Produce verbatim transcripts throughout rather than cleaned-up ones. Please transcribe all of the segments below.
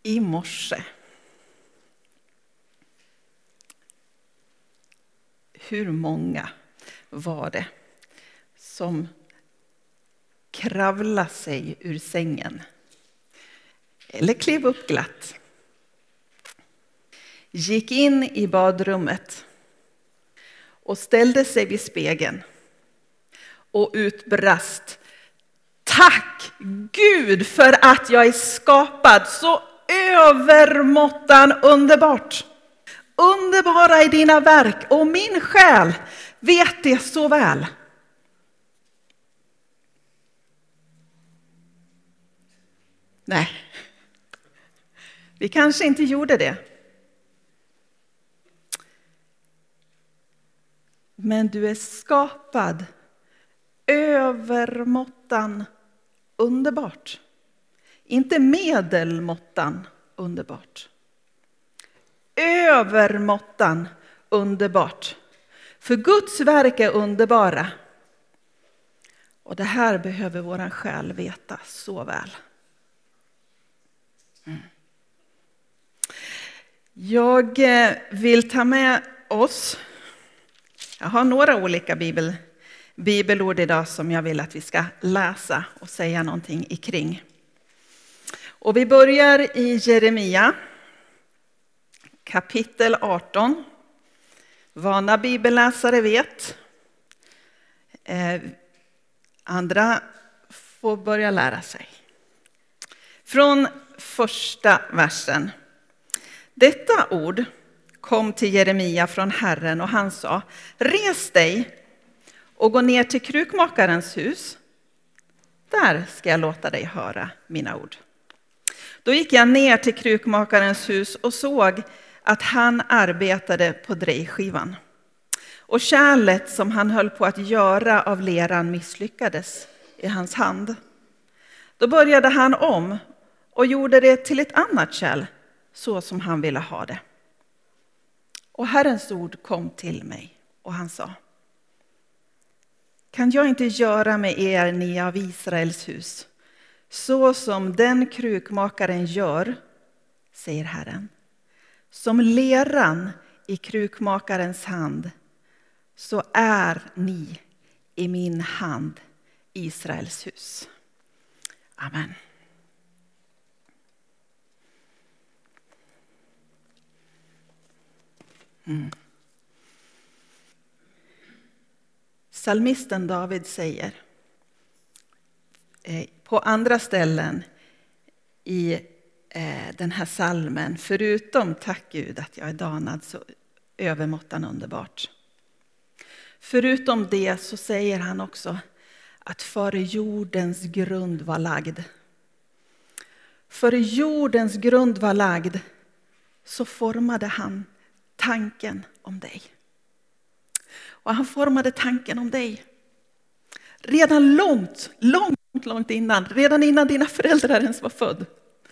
i morse. Hur många var det som kravlade sig ur sängen? Eller klev upp glatt. Gick in i badrummet och ställde sig vid spegeln och utbrast: tack Gud för att jag är skapad så övermåttan underbart. Underbara är dina verk och min själ vet det så väl. Nej, vi kanske inte gjorde det. Men du är skapad övermåttan underbart. Inte medelmåttan underbart. Övermåttan underbart. För Guds verk är underbara. Och det här behöver våran själ veta så väl. Mm. Jag vill ta med oss, jag har några olika bibel, bibelord idag som jag vill att vi ska läsa och säga någonting ikring. Och vi börjar i Jeremia kapitel arton. Vana bibelläsare vet. Eh, andra får börja lära sig. Från första versen. Detta ord kom till Jeremia från Herren och han sa: res dig och gå ner till krukmakarens hus. Där ska jag låta dig höra mina ord. Då gick jag ner till krukmakarens hus och såg att han arbetade på drejskivan. Och kärlet som han höll på att göra av leran misslyckades i hans hand. Då började han om och gjorde det till ett annat kärl, så som han ville ha det. Och Herrens ord kom till mig och han sa: kan jag inte göra med er, ni av Israels hus, så som den krukmakaren gör, säger Herren. Som leran i krukmakarens hand, så är ni i min hand, Israels hus. Amen. Mm. Psalmisten David säger eh, på andra ställen i eh, den här psalmen, förutom tack Gud att jag är danad så övermåttan underbart. Förutom det så säger han också att för jordens grund var lagd. För jordens grund var lagd så formade han tanken om dig. Och han formade tanken om dig. Redan långt, långt, långt innan. Redan innan dina föräldrar ens var född.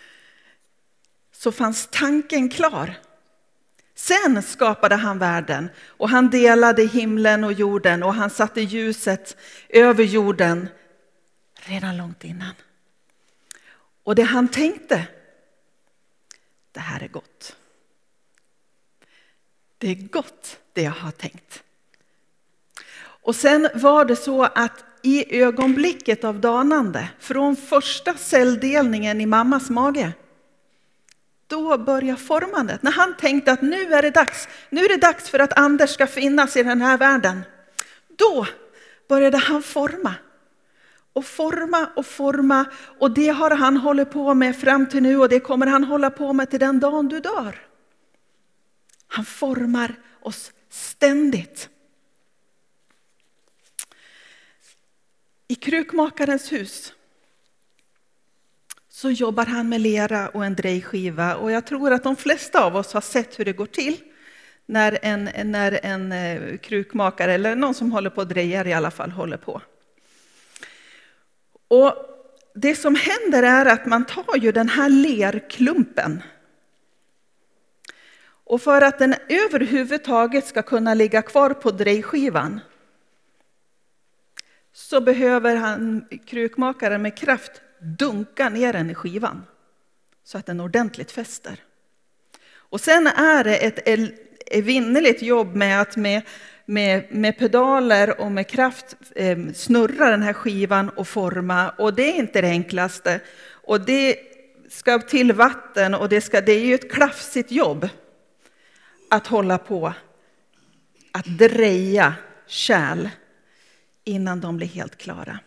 Så fanns tanken klar. Sen skapade han världen. Och han delade himlen och jorden. Och han satte ljuset över jorden. Redan långt innan. Och det han tänkte. Det här är gott. Det är gott det jag har tänkt. Och sen var det så att i ögonblicket av danande, från första celldelningen i mammas mage, då börjar formandet. När han tänkte att nu är det dags, nu är det dags för att Anders ska finnas i den här världen. Då började han forma. Och forma och forma. Och det har han hållit på med fram till nu och det kommer han hålla på med till den dagen du dör. Han formar oss ständigt. I krukmakarens hus så jobbar han med lera och en drejskiva. Och jag tror att de flesta av oss har sett hur det går till när en, när en krukmakare eller någon som håller på och drejar i alla fall håller på. Och det som händer är att man tar ju den här lerklumpen. Och för att den överhuvudtaget ska kunna ligga kvar på drejskivan så behöver han, krukmakaren med kraft, dunka ner den i skivan. så att den ordentligt fäster. Och sen är det ett evinnerligt jobb med att med, med, med pedaler och med kraft eh, snurra den här skivan och forma. Och det är inte det enklaste. Och det ska till vatten och det, ska, det är ju ett klafsigt jobb att hålla på att dreja kärl innan de blir helt klara.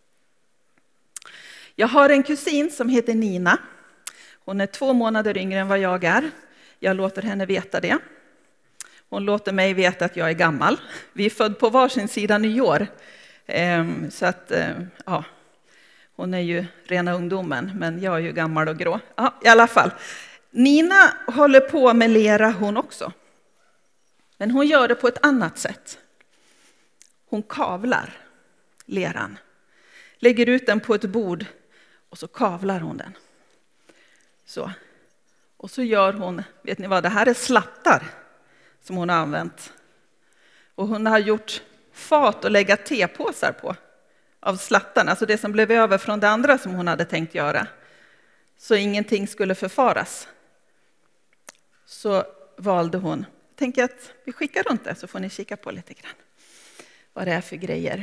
Jag har en kusin som heter Nina. Hon är två månader yngre än vad jag är. Jag låter henne veta det. Hon låter mig veta att jag är gammal. Vi är född på varsin sida nyår. Så att, ja, hon är ju rena ungdomen, men jag är ju gammal och grå. Ja, i alla fall. Nina håller på med lera hon också. Men hon gör det på ett annat sätt. Hon kavlar leran. Lägger ut den på ett bord och så kavlar hon den. Så. Och så gör hon, vet ni vad, det här är slattar som hon har använt. Och hon har gjort fat och lägga tepåsar på av slattarna. Alltså det som blev över från det andra som hon hade tänkt göra. Så ingenting skulle förfaras. Så valde hon, tänker att vi skickar runt det så får ni kika på lite grann. Vad det är för grejer.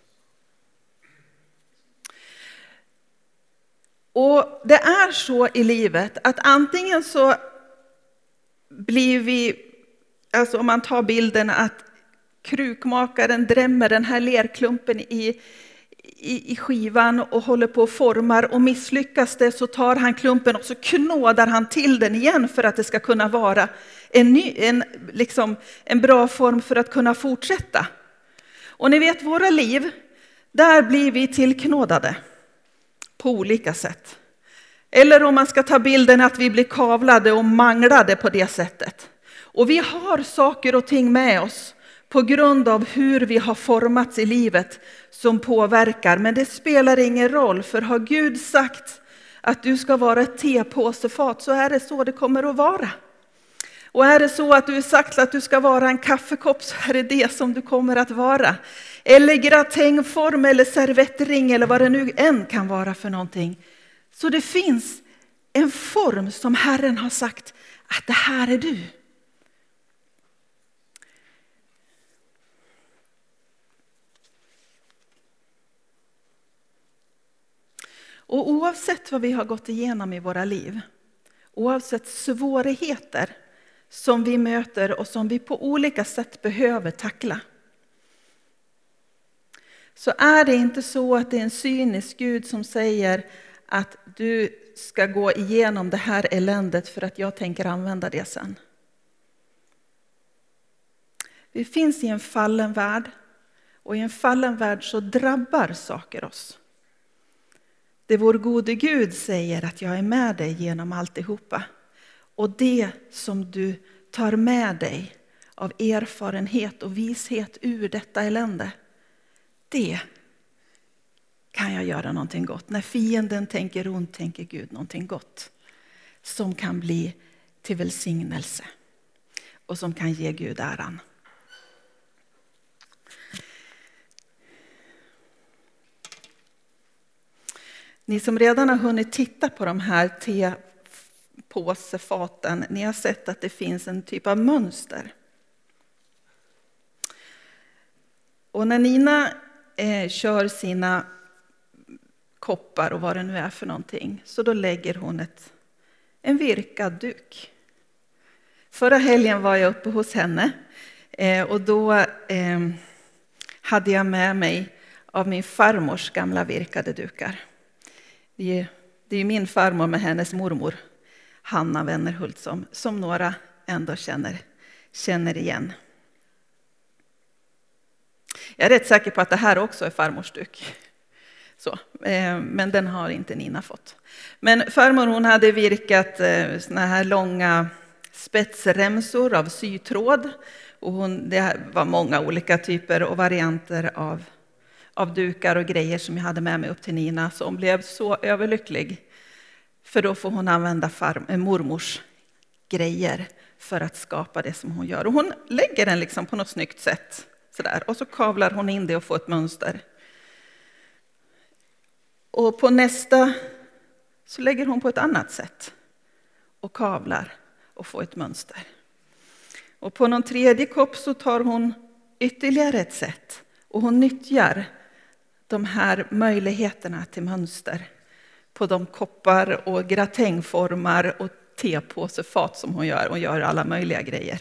Och det är så i livet att antingen så blir vi, alltså om man tar bilden att krukmakaren drämmer den här lerklumpen i, i, i skivan och håller på och formar, och misslyckas det så tar han klumpen och så knådar han till den igen för att det ska kunna vara en, ny, en, liksom en bra form för att kunna fortsätta. Och ni vet, våra liv, där blir vi tillknådade på olika sätt. Eller om man ska ta bilden att vi blir kavlade och manglade på det sättet. Och vi har saker och ting med oss på grund av hur vi har formats i livet som påverkar. Men det spelar ingen roll, för har Gud sagt att du ska vara ett tepåsefat så är det så det kommer att vara. Och är det så att du har sagt att du ska vara en kaffekopp så är det det som du kommer att vara. Eller gratängform eller servettring eller vad det nu än kan vara för någonting. Så det finns en form som Herren har sagt att det här är du. Och oavsett vad vi har gått igenom i våra liv, oavsett svårigheter som vi möter och som vi på olika sätt behöver tackla, så är det inte så att det är en cynisk Gud som säger att du ska gå igenom det här eländet för att jag tänker använda det sen. Vi finns i en fallen värld, och i en fallen värld så drabbar saker oss. Det vår gode Gud säger att jag är med dig genom alltihopa. Och det som du tar med dig av erfarenhet och vishet ur detta elände, det kan jag göra någonting gott. När fienden tänker ont tänker Gud någonting gott. Som kan bli till välsignelse. Och som kan ge Gud äran. Ni som redan har hunnit titta på de här tepåsefaten, ni har sett att det finns en typ av mönster. Och när Nina eh, kör sina koppar och vad det nu är för någonting, så då lägger hon ett, en virkad duk. Förra helgen var jag uppe hos henne eh, och då eh, hade jag med mig av min farmors gamla virkade dukar. Det är, det är min farmor med hennes mormor, Hanna Wennerhult, som, som några ändå känner, känner igen. Jag är rätt säker på att det här också är farmors duk. Så, eh, men den har inte Nina fått. Men farmor, hon hade virkat eh, såna här långa spetsremsor av sytråd. Och hon, det var många olika typer och varianter av, av dukar och grejer som jag hade med mig upp till Nina. Så hon blev så överlycklig. För då får hon använda far, mormors grejer för att skapa det som hon gör. Och hon lägger den liksom på något snyggt sätt. Sådär. Och så kavlar hon in det och får ett mönster. Och på nästa så lägger hon på ett annat sätt. och kavlar och få ett mönster. Och på någon tredje kopp så tar hon ytterligare ett sätt. Och hon nyttjar de här möjligheterna till mönster på de koppar och gratängformar och tepåsefat som hon gör. Hon gör alla möjliga grejer.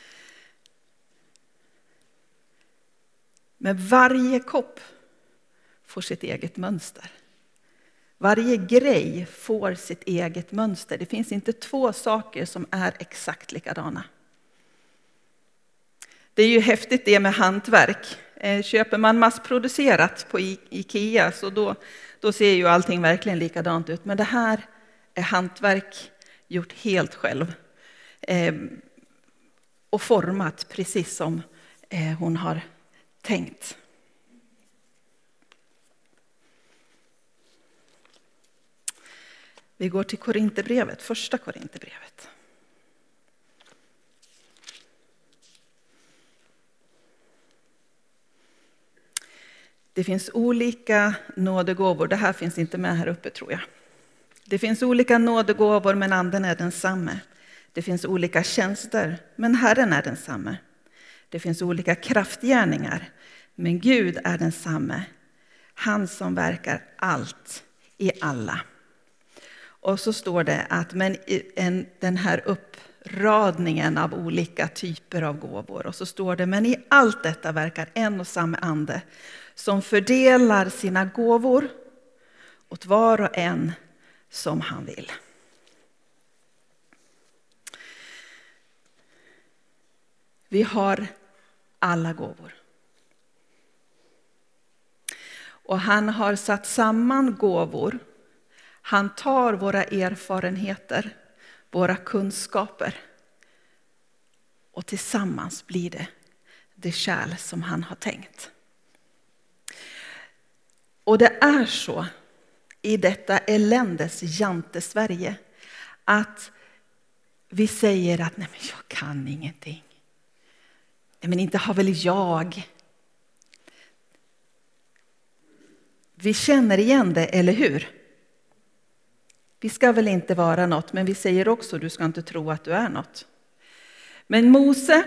Men varje kopp får sitt eget mönster. Varje grej får sitt eget mönster. Det finns inte två saker som är exakt likadana. Det är ju häftigt det med hantverk. Köper man massproducerat på Ikea så då, då ser ju allting verkligen likadant ut. Men det här är hantverk gjort helt själv. Eh, och format precis som eh, hon har tänkt. Vi går till Korinthierbrevet, första Korinthierbrevet. Det finns olika nådegåvor. Det här finns inte med här uppe tror jag. Det finns olika nådegåvor men anden är densamme. Det finns olika tjänster men Herren är densamme. Det finns olika kraftgärningar men Gud är densamme. Han som verkar allt i alla. Och så står det att men en, den här uppradningen av olika typer av gåvor. Och så står det men i allt detta verkar en och samma ande som fördelar sina gåvor åt var och en som han vill. Vi har alla gåvor. Och han har satt samman gåvor. Han tar våra erfarenheter, våra kunskaper. Och tillsammans blir det det kärl som han har tänkt. Och det är så i detta eländes jante Sverige att vi säger att nej men jag kan ingenting. Nej men inte har väl jag. Vi känner igen det, eller hur? Vi ska väl inte vara något, men vi säger också du ska inte tro att du är något. Men Mose,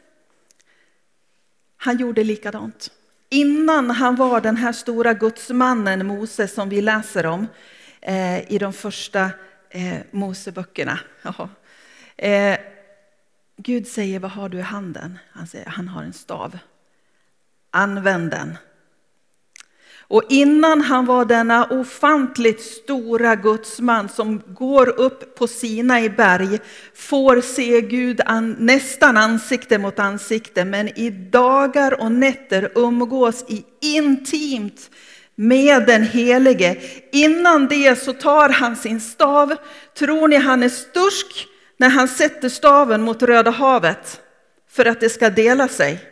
han gjorde likadant. Innan han var den här stora gudsmannen Mose som vi läser om eh, i de första eh, Moseböckerna. Eh, Gud säger, vad har du i handen? Han säger, han har en stav. Använd den. Och innan han var denna ofantligt stora gudsman som går upp på Sinai berg, får se Gud an, nästan ansikte mot ansikte, men i dagar och nätter umgås i intimt med den helige. Innan det så tar han sin stav. Tror ni han är stursk när han sätter staven mot Röda havet för att det ska dela sig?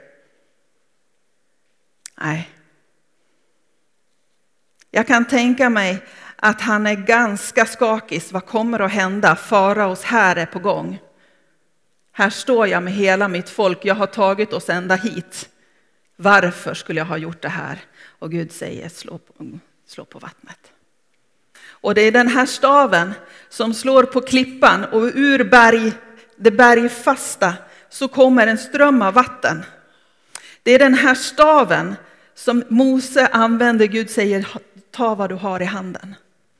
Nej. Jag kan tänka mig att han är ganska skakig. Vad kommer att hända? Faraos här är på gång. Här står jag med hela mitt folk. Jag har tagit oss ända hit. Varför skulle jag ha gjort det här? Och Gud säger, slå på, slå på vattnet. Och det är den här staven som slår på klippan. Och ur berg, det bergfasta så kommer en ström av vatten. Det är den här staven som Mose använder. Gud säger, ta vad du har i handen.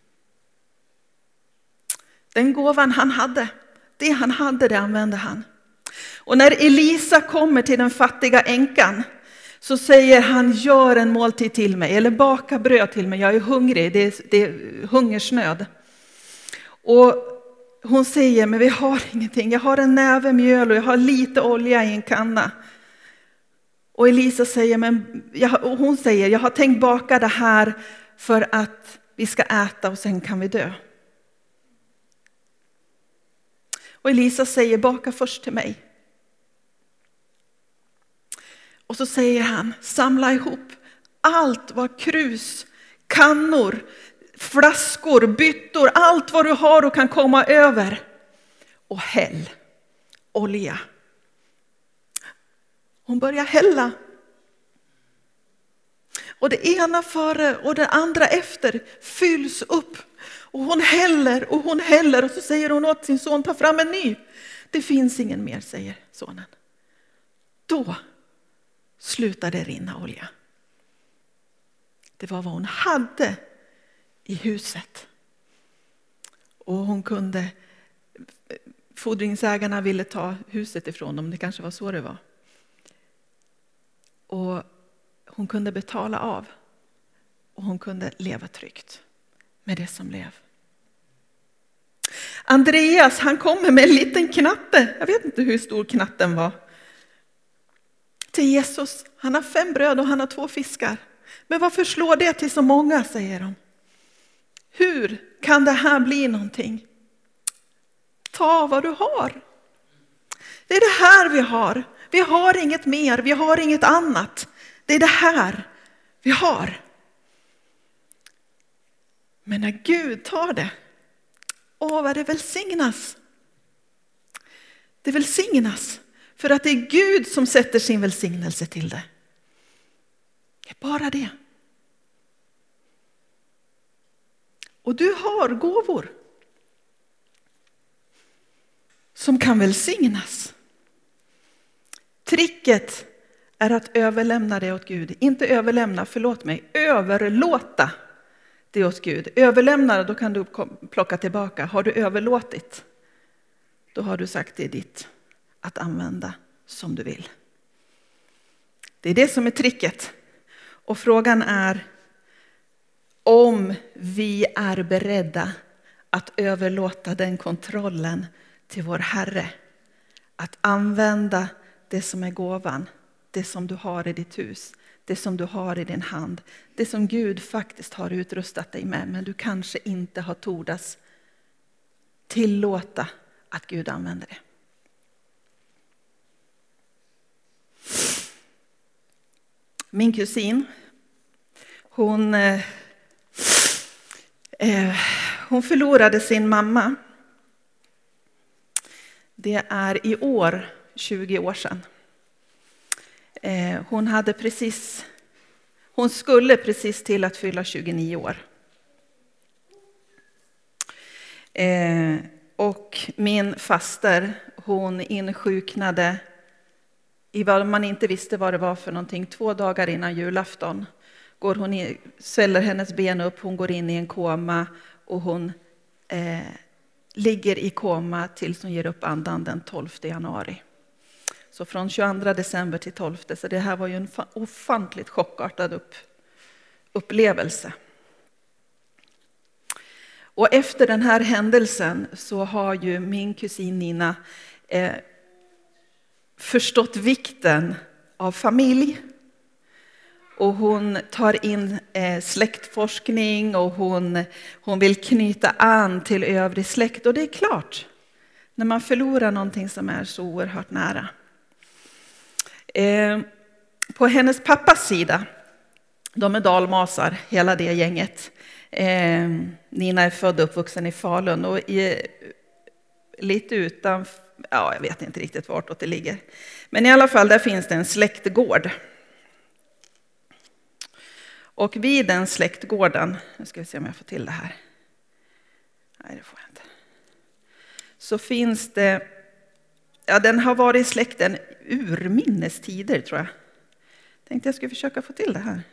Den gåvan han hade, det han hade, det använde han. Och när Elisa kommer till den fattiga änkan så säger han, gör en måltid till mig. Eller baka bröd till mig, jag är hungrig, det är, det är hungersnöd. Och hon säger, men vi har ingenting. Jag har en näve mjöl och jag har lite olja i en kanna. Och Elisa säger, men jag, och hon säger, jag har tänkt baka det här för att vi ska äta och sen kan vi dö. Och Elisa säger, baka först till mig. Och så säger han, samla ihop allt vad krus, kannor, flaskor, byttor, allt vad du har och kan komma över. Och häll olja. Hon börjar hälla. Och det ena före och det andra efter fylls upp. Och hon häller och hon häller och så säger hon åt sin son, ta fram en ny. Det finns ingen mer, säger sonen. Då slutar det rinna olja. Det var vad hon hade i huset. Och hon kunde, fordringsägarna ville ta huset ifrån dem, det kanske var så det var. Och hon kunde betala av. Och hon kunde leva tryggt med det som lev. Andreas, han kommer med en liten knatte. Jag vet inte hur stor knatten var. Till Jesus. Han har fem bröd och han har två fiskar. Men varför slår det till så många, säger de. Hur kan det här bli någonting? Ta vad du har. Det är det här vi har. Vi har inget mer, vi har inget annat. Det är det här vi har. Men när Gud tar det, åh vad det välsignas. Det välsignas för att det är Gud som sätter sin välsignelse till det. Det är bara det. Och du har gåvor som kan välsignas. Tricket är att överlämna det åt Gud. Inte överlämna, förlåt mig, överlåta det åt Gud. Överlämna, då kan du plocka tillbaka. Har du överlåtit, då har du sagt det är ditt att använda som du vill. Det är det som är tricket. Och frågan är om vi är beredda att överlåta den kontrollen till vår Herre. Att använda det som är gåvan, det som du har i ditt hus, det som du har i din hand, det som Gud faktiskt har utrustat dig med, men du kanske inte har tordas tillåta att Gud använder det. Min kusin, hon, eh, hon förlorade sin mamma. Det är i år tjugo år sedan. Eh, hon hade precis, hon skulle precis till att fylla tjugonio år. Eh, och min faster, hon insjuknade i vad man inte visste vad det var för någonting. Två dagar innan julafton går hon in, sväller hennes ben upp, hon går in i en koma och hon eh, ligger i koma tills hon ger upp andan den tolfte januari. Så från tjugoandra december till tolfte, så det här var ju en ofantligt chockartad upp, upplevelse. Och efter den här händelsen så har ju min kusin Nina eh, förstått vikten av familj. Och hon tar in eh, släktforskning och hon, hon vill knyta an till övrig släkt. Och det är klart, när man förlorar någonting som är så oerhört nära. Eh, på hennes pappas sida, de är dalmasar, hela det gänget. Eh, Nina är född och uppvuxen i Falun och i, lite utan, ja jag vet inte riktigt vartåt det ligger. Men i alla fall, där finns det en släktgård. Och vid den släktgården, nu ska vi se om jag får till det här. Nej, det får jag inte. Så finns det, ja den har varit i släkten urminnes tider tror jag. Tänkte jag skulle försöka få till det här.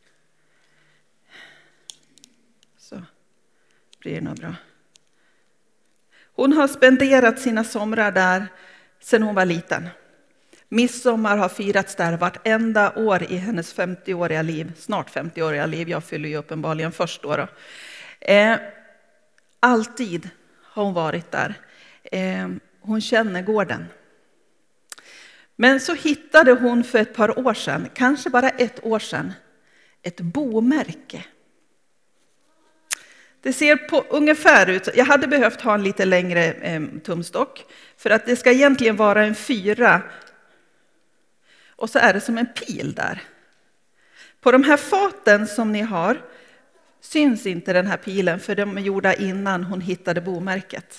Så blir det nog bra. Hon har spenderat sina somrar där sedan hon var liten. Midsommar har firats där vartenda år i hennes femtioåriga liv. Snart femtioåriga liv, jag fyller ju uppenbarligen först då. då. Eh, alltid har hon varit där. Eh, hon känner gården. Men så hittade hon för ett par år sedan, kanske bara ett år sedan, ett bomärke. Det ser på ungefär ut, jag hade behövt ha en lite längre eh, tumstock. För att det ska egentligen vara en fyra. Och så är det som en pil där. På de här faten som ni har syns inte den här pilen, för de är gjorda innan hon hittade bomärket.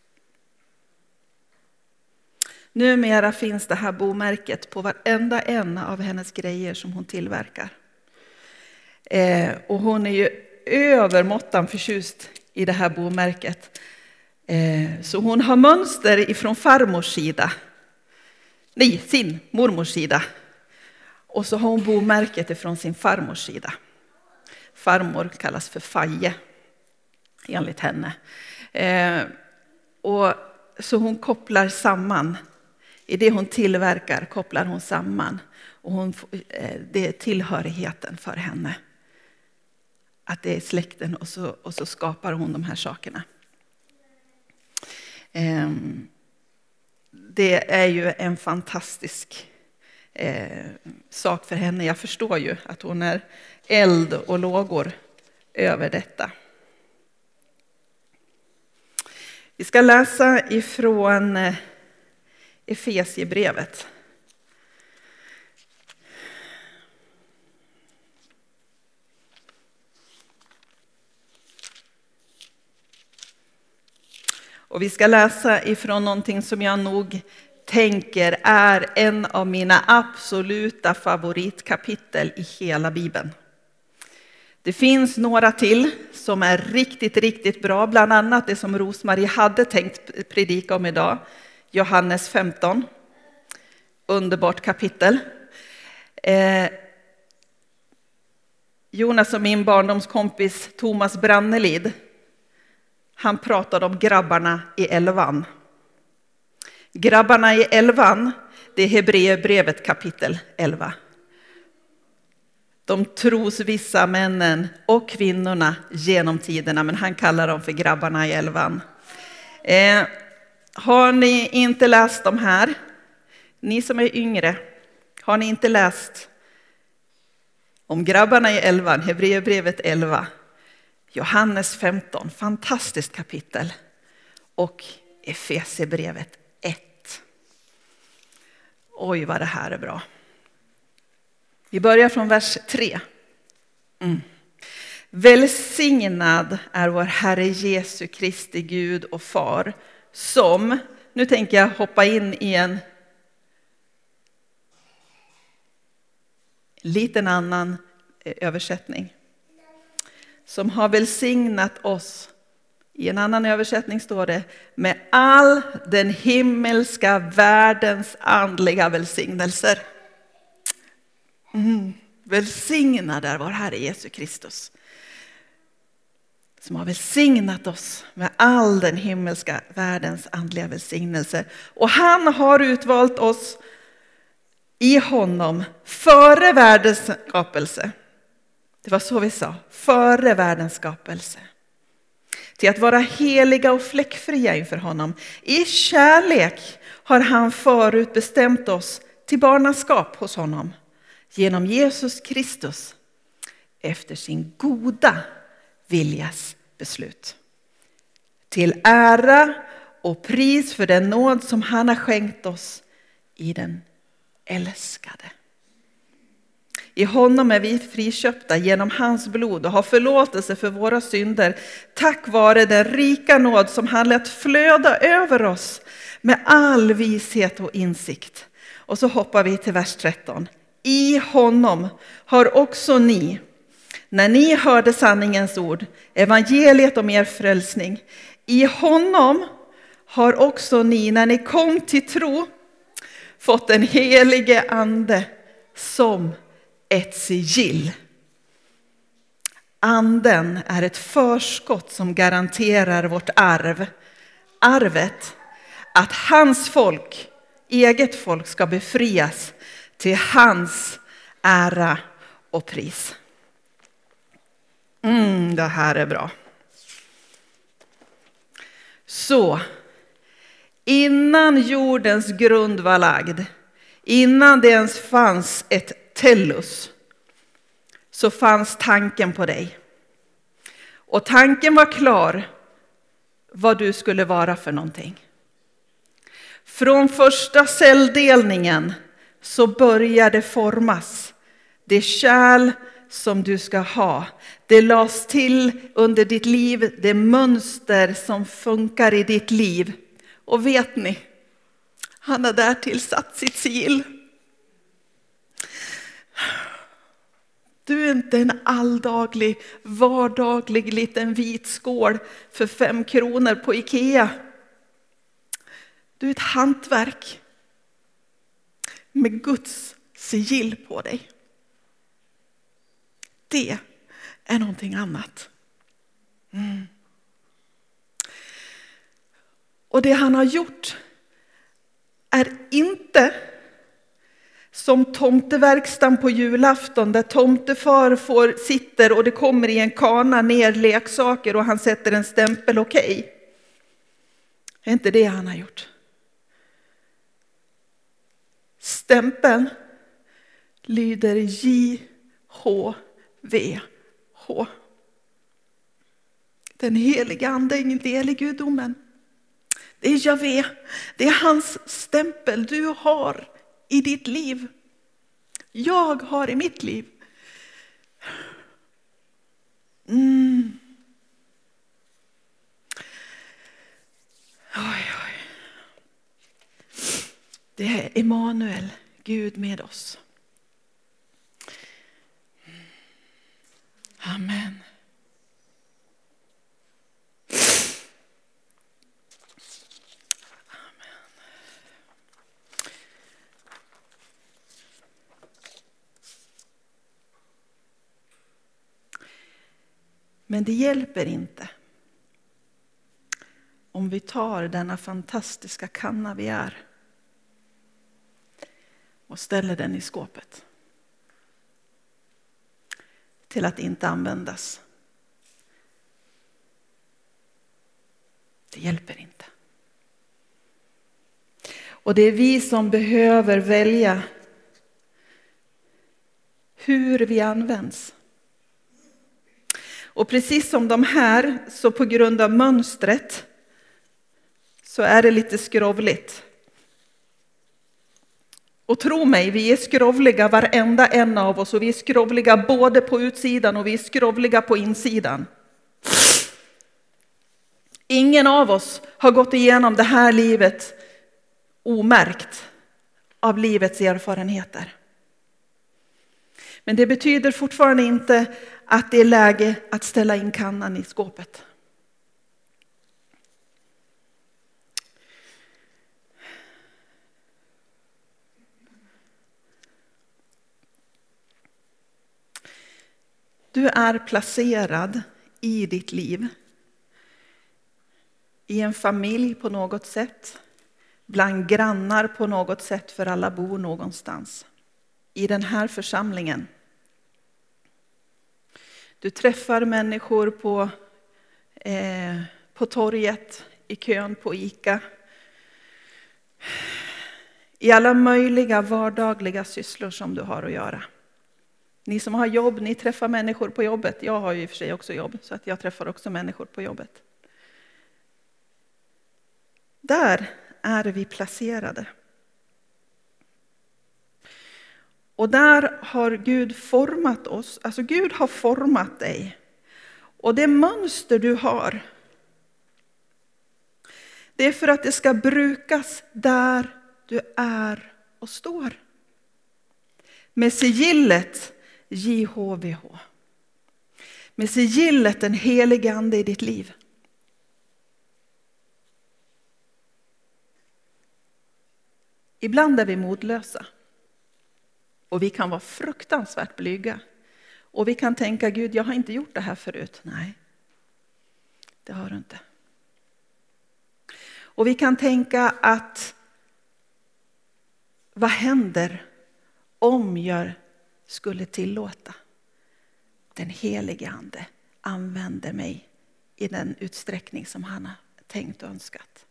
Numera finns det här bomärket på varenda en av hennes grejer som hon tillverkar. Eh, och hon är ju övermåttan förtjust i det här bomärket. Så hon har mönster ifrån farmors sida. Nej, sin mormors sida. Och så har hon bomärket ifrån sin farmors sida. Farmor kallas för Faje, enligt henne. Eh, och så hon kopplar samman. I det hon tillverkar kopplar hon samman. Och hon, eh, det är tillhörigheten för henne. Att det är släkten och så, och så skapar hon de här sakerna. Eh, det är ju en fantastisk eh, sak för henne. Jag förstår ju att hon är eld och lågor över detta. Vi ska läsa ifrån Efesiebrevet. Och vi ska läsa ifrån någonting som jag nog tänker är en av mina absoluta favoritkapitel i hela Bibeln. Det finns några till som är riktigt, riktigt bra. Bland annat det som Rosmarie hade tänkt predika om idag. Johannes femton. Underbart kapitel. Eh, Jonas och min barndomskompis Thomas Brannelid. Han pratade om grabbarna i elvan. Grabbarna i elvan, det är Hebreerbrevet kapitel elva. De tros vissa männen och kvinnorna genom tiderna, men han kallar dem för grabbarna i elvan. Eh, har ni inte läst de här? Ni som är yngre, har ni inte läst om grabbarna i elvan, Hebreerbrevet elva, Johannes femton, fantastiskt kapitel, och Efesierbrevet ett. Oj, vad det här är bra. Vi börjar från vers tre. Mm. Välsignad är vår Herre Jesu Kristi Gud och Far, som, nu tänker jag hoppa in i en liten annan översättning. Som har välsignat oss, i en annan översättning står det, med all den himmelska världens andliga välsignelser. Mm. Välsignad är vår Herre Jesu Kristus, som har välsignat oss med all den himmelska världens andliga välsignelser. Och han har utvalt oss i honom före världens skapelse. Det var så vi sa, före världens skapelse. Till att vara heliga och fläckfria inför honom. I kärlek har han förut bestämt oss till barnaskap hos honom. Genom Jesus Kristus, efter sin goda viljas beslut. Till ära och pris för den nåd som han har skänkt oss i den älskade. I honom är vi friköpta genom hans blod och har förlåtelse för våra synder, tack vare den rika nåd som han lät flöda över oss med all vishet och insikt. Och så hoppar vi till vers tretton. I honom har också ni, när ni hörde sanningens ord, evangeliet om er frälsning, i honom har också ni, när ni kom till tro, fått den helige ande som ett sigill. Anden är ett förskott som garanterar vårt arv. Arvet, att hans folk, eget folk, ska befrias till hans ära och pris. Mm, det här är bra. Så, innan jordens grund var lagd, innan det ens fanns ett tellus, så fanns tanken på dig. Och tanken var klar vad du skulle vara för någonting. Från första celldelningen så började formas det kärl som du ska ha. Det lades till under ditt liv, det mönster som funkar i ditt liv. Och vet ni, han har där tillsatt sitt sigill. Du är inte en alldaglig, vardaglig liten vit skål för fem kronor på Ikea. Du är ett hantverk med Guds sigill på dig. Det är någonting annat. Mm. Och det han har gjort är inte som tomteverkstan på julafton där tomtefar får, sitter och det kommer i en kana ner leksaker och han sätter en stämpel okej. Okay. Det är inte det han har gjort. Stämpeln lyder J H V H. Den heliga ande är en del i gudomen. Det är Javé. Det är hans stämpel du har i ditt liv. Jag har i mitt liv. Mm. Oj, oj. Det är Emanuel, Gud med oss. Amen. Men det hjälper inte om vi tar denna fantastiska kanna vi är och ställer den i skåpet till att inte användas. Det hjälper inte. Och det är vi som behöver välja hur vi används. Och precis som de här, så på grund av mönstret så är det lite skrovligt. Och tro mig, vi är skrovliga varenda en av oss, och vi är skrovliga både på utsidan och vi är skrovliga på insidan. Ingen av oss har gått igenom det här livet omärkt av livets erfarenheter. Men det betyder fortfarande inte att det är läge att ställa in kannan i skåpet. Du är placerad i ditt liv. I en familj på något sätt. Bland grannar på något sätt, för alla bor någonstans. I den här församlingen. Du träffar människor på, eh, på torget, i kön på Ica. I alla möjliga vardagliga sysslor som du har att göra. Ni som har jobb, ni träffar människor på jobbet. Jag har ju i och för sig också jobb, så att jag träffar också människor på jobbet. Där är vi placerade. Och där har Gud format oss. Alltså Gud har format dig. Och det mönster du har, det är för att det ska brukas där du är och står. Med sigillet J H V H. Med sigillet den helige ande i ditt liv. Ibland är vi modlösa. Och vi kan vara fruktansvärt blyga. Och vi kan tänka, Gud, jag har inte gjort det här förut. Nej, det har du inte. Och vi kan tänka att, vad händer om jag skulle tillåta den helige ande använder mig i den utsträckning som han har tänkt och önskat.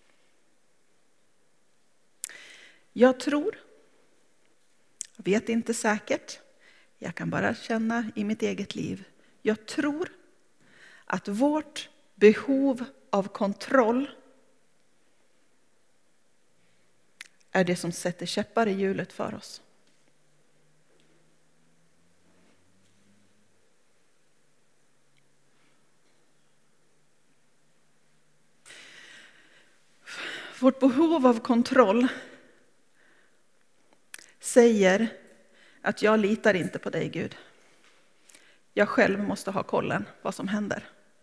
Jag tror, jag vet inte säkert, jag kan bara känna i mitt eget liv. Jag tror att vårt behov av kontroll är det som sätter käppar i hjulet för oss. Vårt behov av kontroll säger att jag litar inte på dig, Gud. jag själv måste ha kollen vad som händer.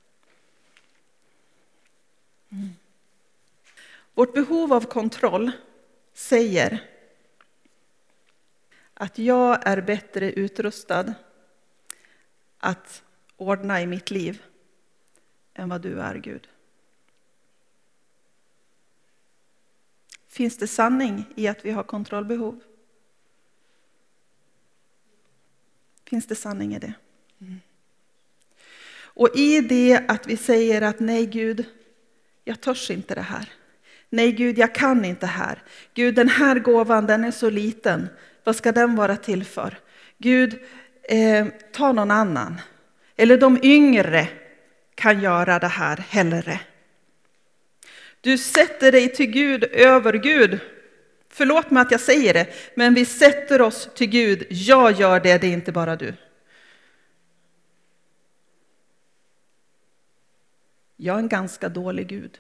Mm. Vårt behov av kontroll säger att jag är bättre utrustad att ordna i mitt liv än vad du är, Gud. Finns det sanning i att vi har kontrollbehov? Finns det sanning i det? Mm. Och i det att vi säger att nej Gud, jag törs inte det här. Nej Gud, jag kan inte här. Gud, den här gåvan, den är så liten. Vad ska den vara till för? Gud, eh, ta någon annan. Eller de yngre kan göra det här hellre. Du sätter dig till Gud över Gud. Förlåt mig att jag säger det, men vi sätter oss till Gud. Jag gör det, det är inte bara du. Jag är en ganska dålig Gud.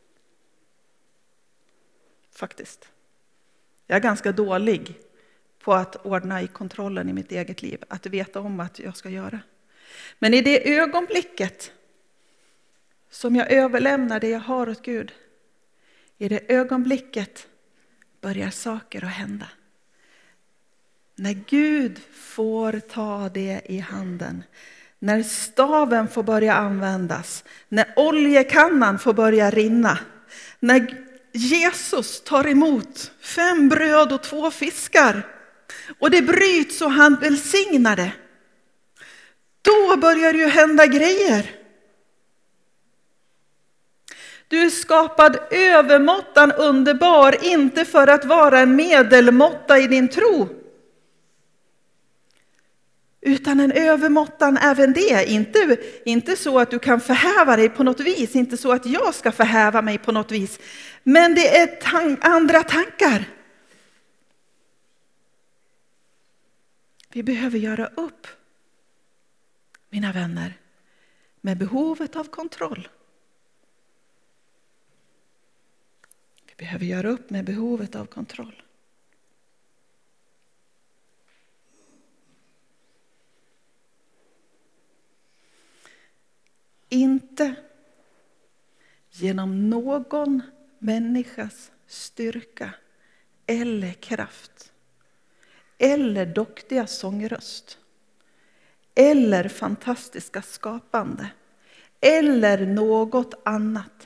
Faktiskt. Jag är ganska dålig på att ordna i kontrollen i mitt eget liv. Att veta om att jag ska göra. Men i det ögonblicket som jag överlämnar det jag har åt Gud. I det ögonblicket börjar saker att hända. När Gud får ta det i handen. När staven får börja användas. När oljekannan får börja rinna. När Jesus tar emot fem bröd och två fiskar. Och det bryts och han välsignar det. Då börjar det ju hända grejer. Du är skapad övermåttan underbar, inte för att vara en medelmåtta i din tro. Utan en övermåttan även det. Inte, inte så att du kan förhäva dig på något vis. Inte så att jag ska förhäva mig på något vis. Men det är tan- andra tankar. Vi behöver göra upp, mina vänner, med behovet av kontroll. Vi behöver göra upp med behovet av kontroll. Inte genom någon människas styrka eller kraft. Eller duktiga sångröst. Eller fantastiska skapande. Eller något annat.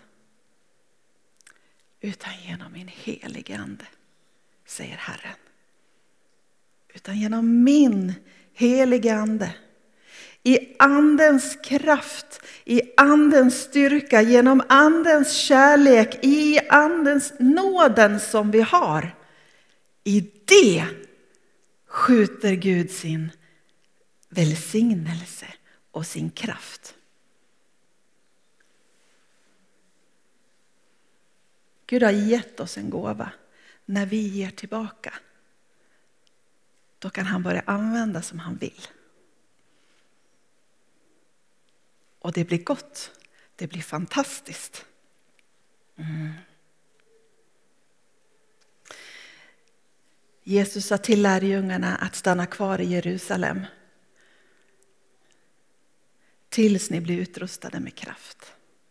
Utan genom min helige ande, säger Herren. Utan genom min helige ande. I andens kraft, i andens styrka, genom andens kärlek, i andens nåden som vi har. I det skjuter Gud sin välsignelse och sin kraft. Gud har gett oss en gåva. När vi ger tillbaka, då kan han börja använda som han vill. Och det blir gott. Det blir fantastiskt. Mm. Jesus sa till lärjungarna att stanna kvar i Jerusalem. Tills ni blir utrustade med kraft.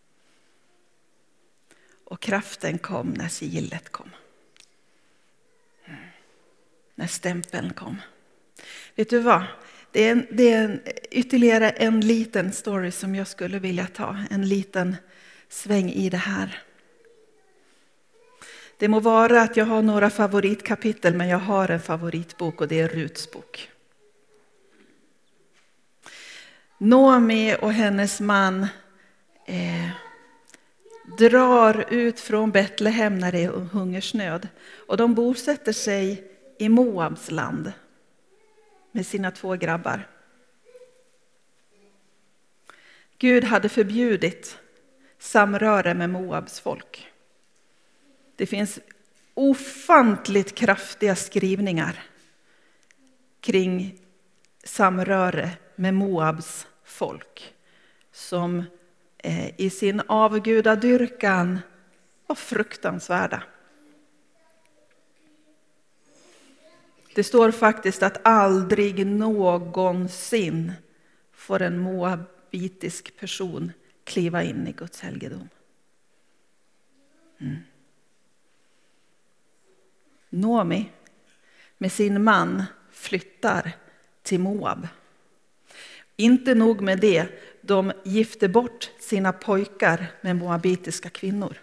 Och kraften kom när sigillet kom. Mm. När stämpeln kom. Vet du vad? Det är, en, det är en, ytterligare en liten story som jag skulle vilja ta. En liten sväng i det här. Det må vara att jag har några favoritkapitel, men jag har en favoritbok och det är Ruts bok. Noomi och hennes man eh, drar ut från Betlehem när det är hungersnöd. Och de bosätter sig i Moabs land med sina två grabbar. Gud hade förbjudit samröre med Moabs folk. Det finns ofantligt kraftiga skrivningar kring samröre med Moabs folk. Som eh, i sin avgudadyrkan var fruktansvärda. Det står faktiskt att aldrig någonsin får en moabitisk person kliva in i Guds helgedom. Mm. Naomi med sin man flyttar till Moab. Inte nog med det, de gifter bort sina pojkar med moabitiska kvinnor.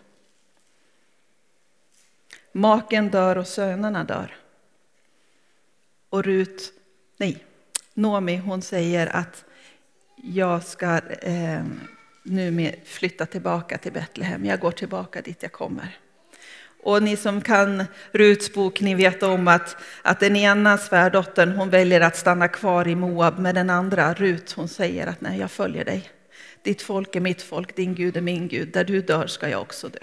Maken dör och sönerna dör. Och Rut, nej, Naomi, hon säger att jag ska eh, nu med flytta tillbaka till Betlehem. Jag går tillbaka dit jag kommer. Och ni som kan Ruts bok, ni vet om att, att den ena svärdottern, hon väljer att stanna kvar i Moab, med den andra, Rut, hon säger att nej, jag följer dig. Ditt folk är mitt folk, din Gud är min Gud. Där du dör ska jag också dö.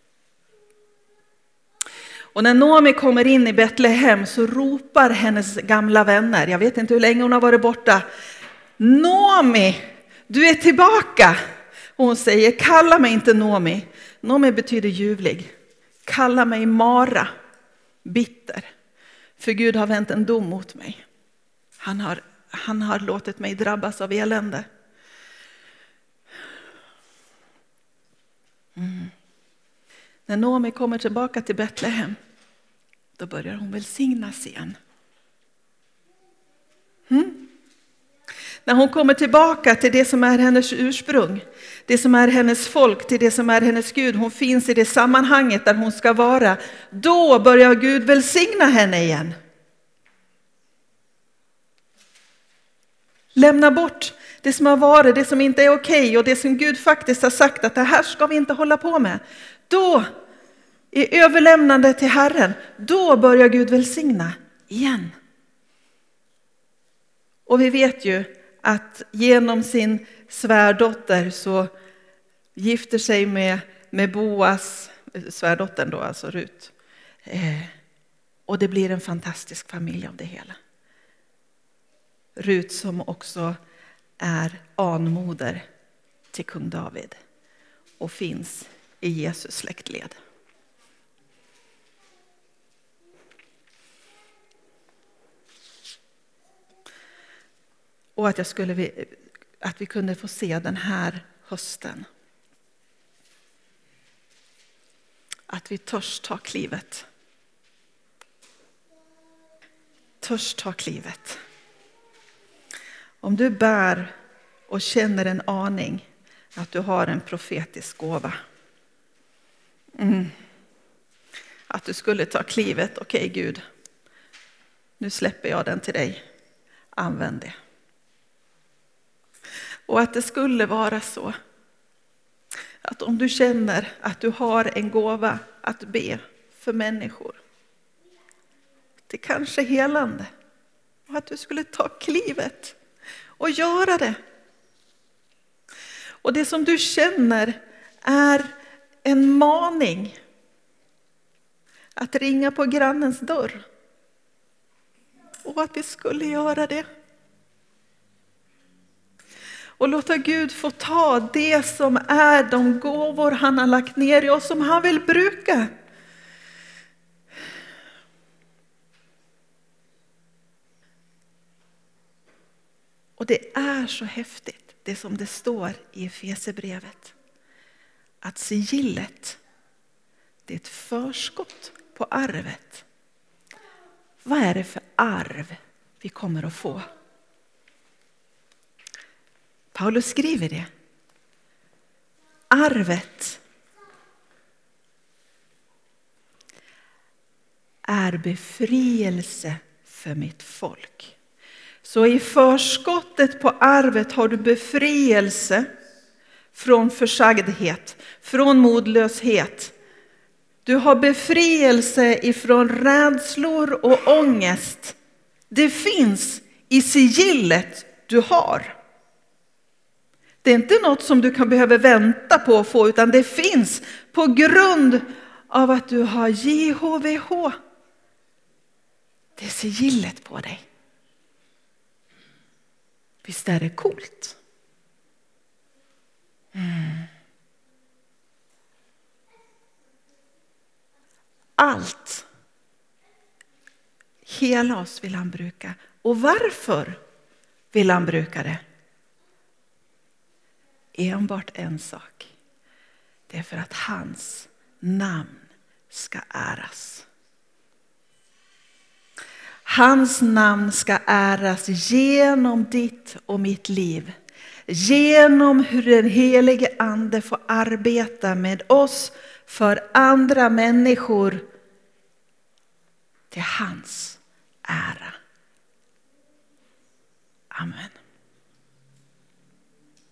Och när Naomi kommer in i Betlehem så ropar hennes gamla vänner, jag vet inte hur länge hon har varit borta, Naomi, du är tillbaka. Och hon säger, kalla mig inte Naomi. Naomi betyder ljuvlig. Kalla mig Mara, bitter. För Gud har vänt en dom mot mig. Han har, han har låtit mig drabbas av elände. Mm. När Naomi kommer tillbaka till Betlehem, då börjar hon välsignas igen. Mm. När hon kommer tillbaka till det som är hennes ursprung, det som är hennes folk, till det som är hennes Gud, hon finns i det sammanhanget där hon ska vara, då börjar Gud välsigna henne igen. Lämna bort det som har varit, det som inte är okej och det som Gud faktiskt har sagt att det här ska vi inte hålla på med. Då, i överlämnande till Herren, då börjar Gud välsigna igen. Och vi vet ju att genom sin svärdotter så gifter sig med, med Boas, svärdottern då, alltså Rut. Eh, och det blir en fantastisk familj av det hela. Rut som också är anmoder till kung David och finns i Jesus släktled. Och att jag skulle att vi kunde få se den här hösten. Att vi törs ta klivet. Törs ta klivet. Om du bär och känner en aning att du har en profetisk gåva. Mm. Att du skulle ta klivet, okej okay, Gud, nu släpper jag den till dig. Använd det. Och att det skulle vara så att om du känner att du har en gåva att be för människor, det kanske är helande, och att du skulle ta klivet och göra det. Och det som du känner är en maning att ringa på grannens dörr, och att vi skulle göra det. Och låta Gud få ta det som är de gåvor han har lagt ner i oss, som han vill bruka. Och det är så häftigt, det som det står i Efesierbrevet. Att sigillet, det är ett förskott på arvet. Vad är det för arv vi kommer att få? Paulus skriver det. Arvet är befrielse för mitt folk. Så i förskottet på arvet har du befrielse från försagdhet, från modlöshet. Du har befrielse ifrån rädslor och ångest. Det finns i sigillet du har. Det är inte något som du kan behöva vänta på att få, utan det finns på grund av att du har J H V H. Det är sigillet på dig. Visst är det coolt? Mm. Allt. Hela oss vill han bruka. Och varför vill han bruka det? enbart en sak. Det är för att hans namn ska äras. Hans namn ska äras genom ditt och mitt liv. Genom hur den helige ande får arbeta med oss för andra människor. Till hans ära. Amen.